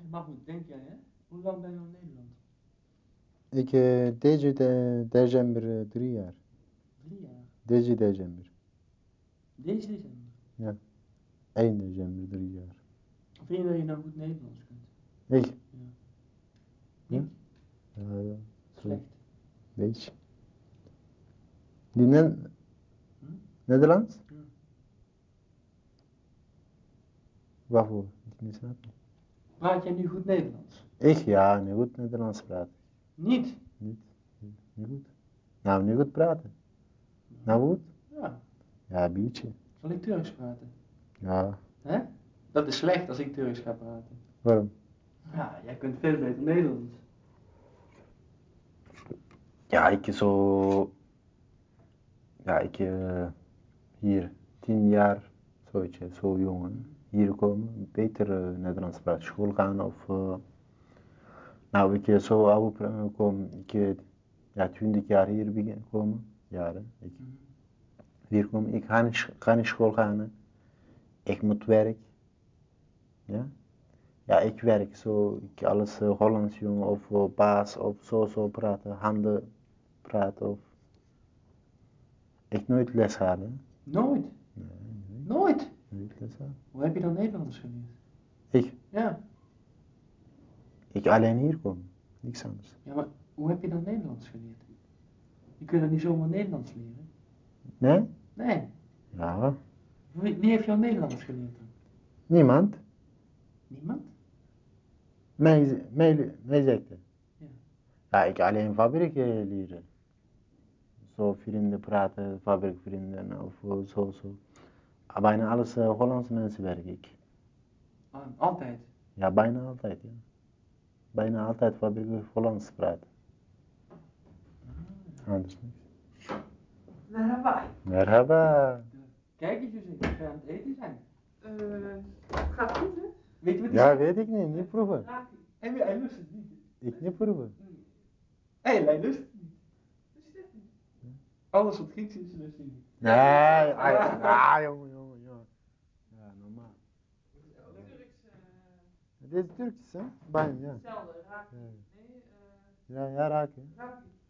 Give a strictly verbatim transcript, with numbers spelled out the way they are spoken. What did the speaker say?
Maar goed, denk jij, hè? Hoe lang ben je al in Nederland? Ik, uh, deze de, december uh, drie jaar. Drie jaar. Deze december. Deze december? Ja. één december, drie jaar. Vind je dat je nou goed Nederlands kunt? Ik? Ja. Ja? Niet? Ja, ja. Slecht. Beetje. Die ne Hm? Nederlands? Ja. Waarvoor? Ik niet snap. Praat jij nu goed Nederlands? Ik ja, niet goed Nederlands praten. Niet? Niet? Niet goed. Nou, niet goed praten. Nou goed? Ja. Ja, een beetje. Zal ik Turks praten? Ja. Hè? Dat is slecht als ik Turks ga praten. Waarom? Ja, jij kunt veel beter Nederlands. Ja, ik zo... Ja, ik uh, hier tien jaar, zoiets, zo jong, hè. Hier komen, beter uh, Nederlands praten, school gaan of... Uh, nou, ik uh, zo oud kom, ik uh, ja, twintig jaar hier begin komen, jaren. Ik, hier kom, ik ga niet, ga niet school gaan, hè. Ik moet werk, ja. Ja, ik werk zo, ik alles uh, Hollands jong of uh, baas of zo zo praten, handen praten of... Ik nooit les gaan, hè. Nooit? Nee, nee. Nooit? Nooit les gaan. Hoe heb je dan Nederlands geleerd? Ik? Ja. Ik alleen hier kom, niks anders. Ja, maar hoe heb je dan Nederlands geleerd? Je kunt er niet zomaar Nederlands leren. Nee? Nee. Ja. Wie, wie heeft jou Nederlands geleerd dan? Niemand? Niemand? Mij, mij, mij zegt het. Ja. Ja, ik alleen fabriek uh, leren. Zo vrienden praten, fabriekvrienden of uh, zo zo. Bijna alles uh, Hollandse mensen werk ik. Ah, altijd? Ja, bijna altijd, ja. Bijna altijd fabriek Hollands praten. Ah. Anders niks. Merhaba. Merhaba. Kijk eens, José, ik ga aan het eten zijn. Uh, het gaat goed, hè? Weet je wat die Ja, zegt? weet ik niet, niet proeven. Hij, hij lust het niet. Ik niet proeven. Hé, hij lust het niet. Wat is dit niet? Alles wat Grieks is, lust hij niet. Nee, ah, ah, jongen, jongen, jongen. Ja, normaal. Turks, uh, Dit is Turks, hè? Bijna, ja. hetzelfde, raak. Ja. Nee, uh, Ja, ja, raken. raak.